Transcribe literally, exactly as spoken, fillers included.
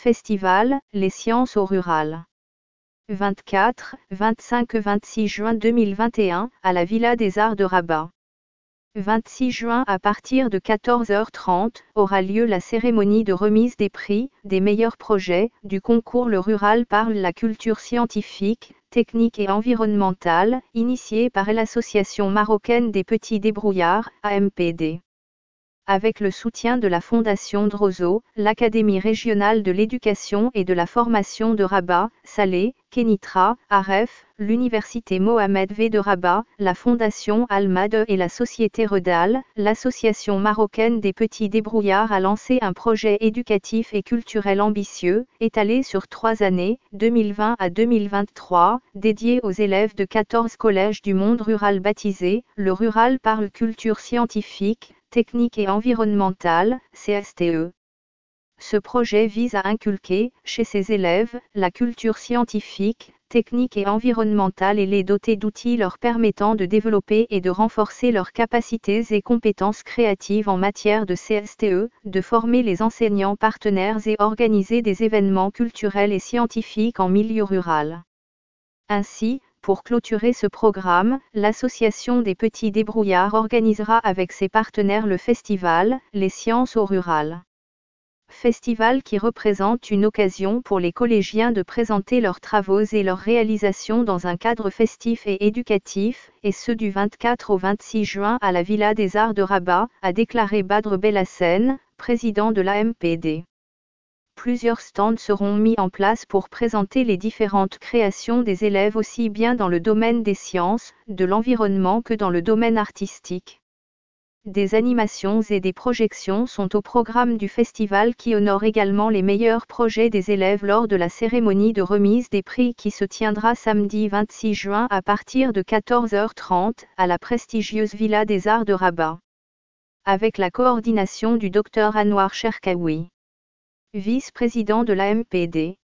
Festival, les sciences au rural. vingt-quatre, vingt-cinq et vingt-six juin deux mille vingt et un, à la Villa des Arts de Rabat. vingt-six juin à partir de quatorze heures trente, aura lieu la cérémonie de remise des prix, des meilleurs projets, du concours Le Rural parle la culture scientifique, technique et environnementale, initiée par l'Association marocaine des petits débrouillards, A M P D. Avec le soutien de la Fondation Drozo, l'Académie régionale de l'éducation et de la formation de Rabat, Salé, Kenitra, Aref, l'Université Mohamed V de Rabat, la Fondation Al-Mad et la Société Redal, l'Association marocaine des petits débrouillards a lancé un projet éducatif et culturel ambitieux, étalé sur trois années, deux mille vingt à deux mille vingt-trois, dédié aux élèves de quatorze collèges du monde rural baptisé, Le Rural parle culture scientifique, technique et environnementale, C S T E. Ce projet vise à inculquer, chez ses élèves, la culture scientifique, technique et environnementale et les doter d'outils leur permettant de développer et de renforcer leurs capacités et compétences créatives en matière de C S T E, de former les enseignants partenaires et organiser des événements culturels et scientifiques en milieu rural. Ainsi, pour clôturer ce programme, l'Association des petits débrouillards organisera avec ses partenaires le festival « Les sciences au rural ». Festival qui représente une occasion pour les collégiens de présenter leurs travaux et leurs réalisations dans un cadre festif et éducatif, et ce du vingt-quatre au vingt-six juin à la Villa des Arts de Rabat, a déclaré Badr Belhassen, président de l'A M P D. Plusieurs stands seront mis en place pour présenter les différentes créations des élèves aussi bien dans le domaine des sciences, de l'environnement que dans le domaine artistique. Des animations et des projections sont au programme du festival qui honore également les meilleurs projets des élèves lors de la cérémonie de remise des prix qui se tiendra samedi vingt-six juin à partir de quatorze heures trente à la prestigieuse Villa des Arts de Rabat. Avec la coordination du docteur Anwar Cherkaoui, vice-président de l'A M P D.